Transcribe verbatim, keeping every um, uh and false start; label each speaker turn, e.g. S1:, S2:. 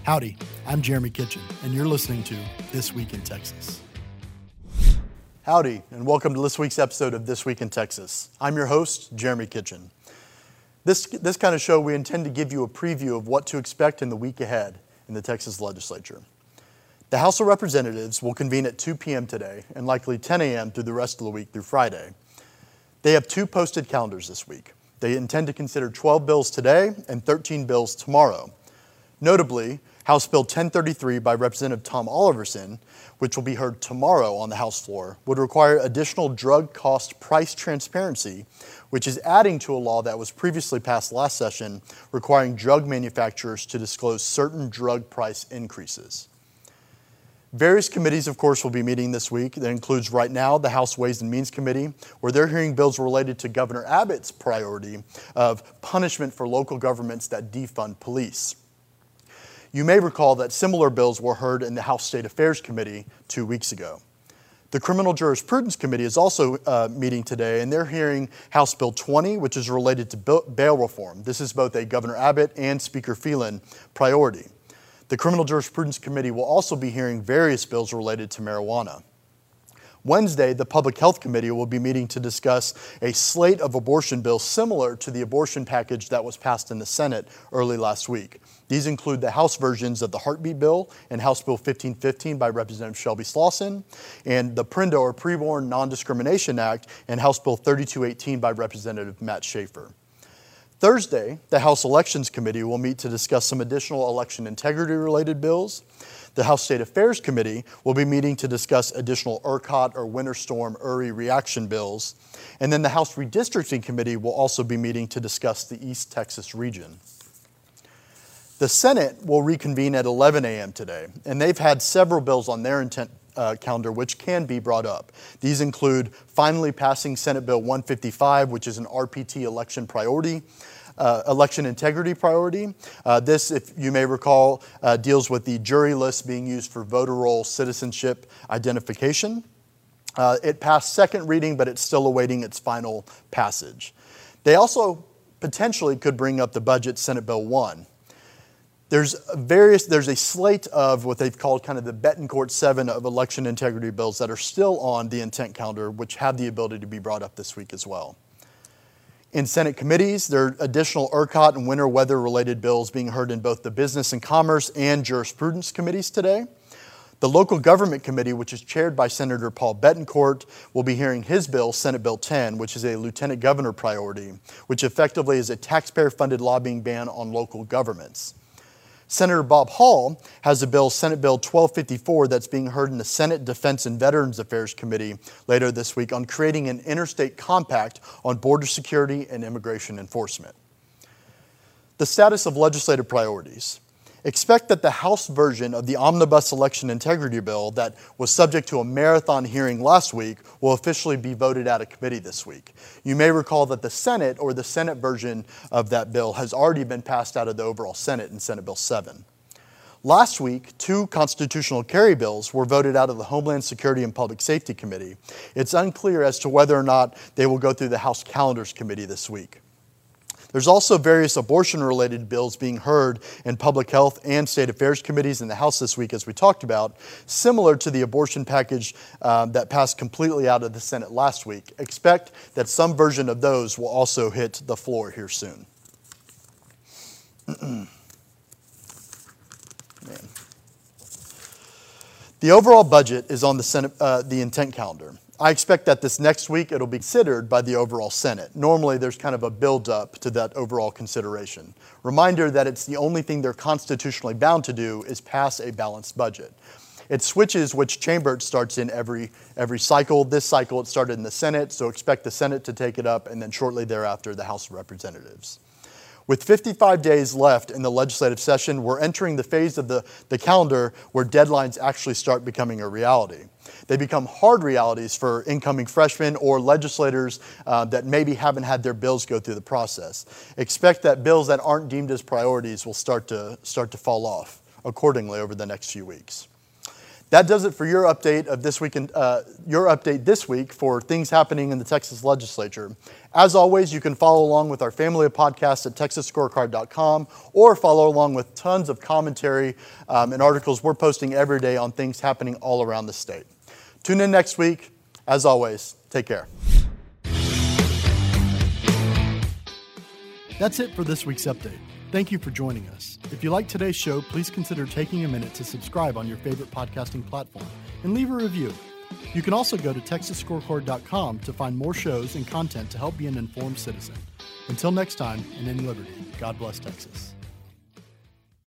S1: Howdy, I'm Jeremy Kitchen, and you're listening to This Week in Texas. Howdy, and welcome to this week's episode of This Week in Texas. I'm your host, Jeremy Kitchen. This, this kind of show, we intend to give you a preview of what to expect in the week ahead in the Texas legislature. The House of Representatives will convene at two p.m. today and likely ten a.m. through the rest of the week through Friday. They have two posted calendars this week. They intend to consider twelve bills today and thirteen bills tomorrow. Notably, House Bill ten thirty-three by Representative Tom Oliverson, which will be heard tomorrow on the House floor, would require additional drug cost price transparency, which is adding to a law that was previously passed last session requiring drug manufacturers to disclose certain drug price increases. Various committees, of course, will be meeting this week. That includes right now the House Ways and Means Committee, where they're hearing bills related to Governor Abbott's priority of punishment for local governments that defund police. You may recall that similar bills were heard in the House State Affairs Committee two weeks ago. The Criminal Jurisprudence Committee is also uh, meeting today, and they're hearing House Bill twenty, which is related to bail reform. This is both a Governor Abbott and Speaker Phelan priority. The Criminal Jurisprudence Committee will also be hearing various bills related to marijuana. Wednesday, the Public Health Committee will be meeting to discuss a slate of abortion bills similar to the abortion package that was passed in the Senate early last week. These include the House versions of the Heartbeat Bill and House Bill fifteen fifteen by Representative Shelby Slauson, and the PRINDA, or Preborn Non-Discrimination Act, and House Bill thirty-two eighteen by Representative Matt Schaefer. Thursday, the House Elections Committee will meet to discuss some additional election integrity-related bills. The House State Affairs Committee will be meeting to discuss additional ERCOT or Winter Storm Uri reaction bills. And then the House Redistricting Committee will also be meeting to discuss the East Texas region. The Senate will reconvene at eleven a.m. today, and they've had several bills on their intent uh, calendar which can be brought up. These include finally passing Senate Bill one fifty-five, which is an R P T election priority. Uh, election integrity priority. Uh, this, if you may recall, uh, deals with the jury list being used for voter roll citizenship identification. Uh, it passed second reading, but it's still awaiting its final passage. They also potentially could bring up the budget, Senate Bill one. There's various. There's a slate of what they've called kind of the Betancourt seven of election integrity bills that are still on the intent calendar, which have the ability to be brought up this week as well. In Senate committees, there are additional ERCOT and winter weather-related bills being heard in both the Business and Commerce and Jurisprudence committees today. The Local Government Committee, which is chaired by Senator Paul Betancourt, will be hearing his bill, Senate Bill ten, which is a lieutenant governor priority, which effectively is a taxpayer-funded lobbying ban on local governments. Senator Bob Hall has a bill, Senate Bill twelve fifty-four, that's being heard in the Senate Defense and Veterans Affairs Committee later this week on creating an interstate compact on border security and immigration enforcement. The status of legislative priorities. Expect that the House version of the Omnibus Election Integrity Bill that was subject to a marathon hearing last week will officially be voted out of committee this week. You may recall that the Senate, or the Senate version of that bill, has already been passed out of the overall Senate in Senate Bill seven. Last week, two constitutional carry bills were voted out of the Homeland Security and Public Safety Committee. It's unclear as to whether or not they will go through the House Calendars Committee this week. There's also various abortion-related bills being heard in Public Health and State Affairs committees in the House this week, as we talked about, similar to the abortion package um, that passed completely out of the Senate last week. Expect that some version of those will also hit the floor here soon. Man. The overall budget is on the Senate, uh, the intent calendar. I expect that this next week it'll be considered by the overall Senate. Normally there's kind of a build-up to that overall consideration. Reminder that it's the only thing they're constitutionally bound to do is pass a balanced budget. It switches which chamber it starts in every, every cycle. This cycle it started in the Senate, so expect the Senate to take it up, and then shortly thereafter the House of Representatives. With fifty-five days left in the legislative session, we're entering the phase of the, the calendar where deadlines actually start becoming a reality. They become hard realities for incoming freshmen or legislators uh, that maybe haven't had their bills go through the process. Expect that bills that aren't deemed as priorities will start to, start to fall off accordingly over the next few weeks. That does it for your update of this week in, uh, your update this week for things happening in the Texas legislature. As always, you can follow along with our family of podcasts at texas scorecard dot com or follow along with tons of commentary um, and articles we're posting every day on things happening all around the state. Tune in next week. As always, take care. That's it for this week's update. Thank you for joining us. If you like today's show, please consider taking a minute to subscribe on your favorite podcasting platform and leave a review. You can also go to texas scorecard dot com to find more shows and content to help be an informed citizen. Until next time, and in liberty, God bless Texas.